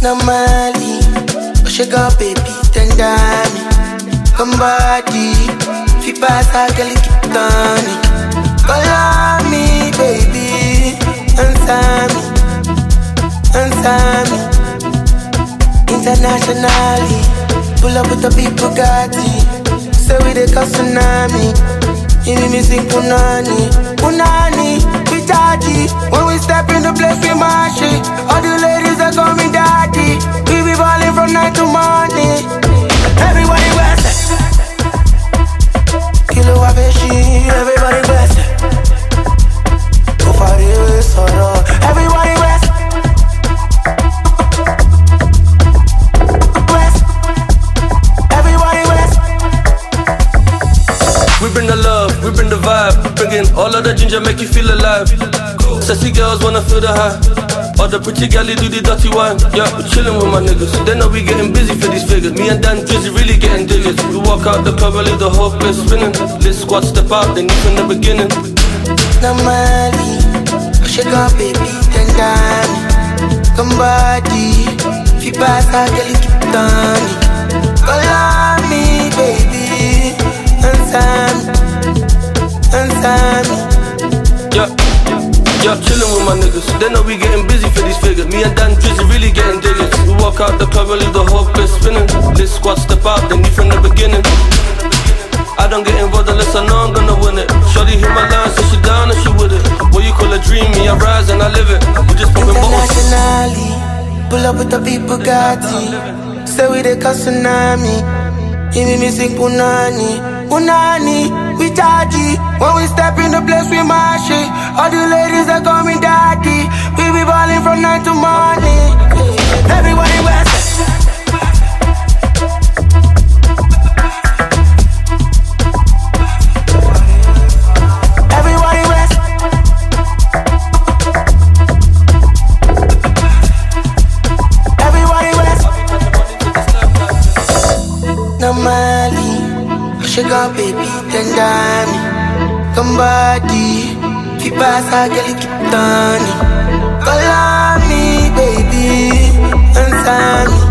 Normally, shake up baby, tender me. Come body, if you pass I girl you keep turning. Call on me baby, answer me. Internationally, pull up with the big Bugatti. Say we dey cause tsunami. Give me music punani, we daddy. When we step in the place we mash it. All the ladies that call me daddy. We be ballin' from night to morning. Everybody bless it. Kilo Aveshi, everybody bless it. Go for the sorrow. Everybody bless it. We bring the love, we bring the vibe. Bringing all of the ginger, make you feel alive. Sexy girls wanna feel the high. All the pretty gals do the dirty wine. Yeah, we chillin' with my niggas. They know we getting busy for these figures. Me and Dan Drizzy really getting digits. We walk out the club and leave the whole place spinning. This squad step out, they knew from the beginning. Normally, shake up baby, tender me. Come body, if you pass I girl you keep turning. Call on me baby, answer me. Yeah, chillin' with my niggas. They know we getting busy for these figures. Me and Dan Drizzy really getting digits. We walk out the club and leave the whole place spinning. This squad step out, they knew from the beginning. I don't get involved unless I know I'm gonna win it. Shorty hit my line, so she down and she with it. What you call a dream, me I rise and I live it. We just poppin' bottles. Internationally, pull up with the big Bugatti. Say we dey cause tsunami. Give me music punani, we daddy. When we step in the place we mash it. All the ladies that call me daddy. We be ballin' from night to morning. Everybody bless it. Everybody bless it. Everybody bless it. Normally, shake up baby, tender me. Come body, if you pass I girl you keep turning. Call on me baby, answer me.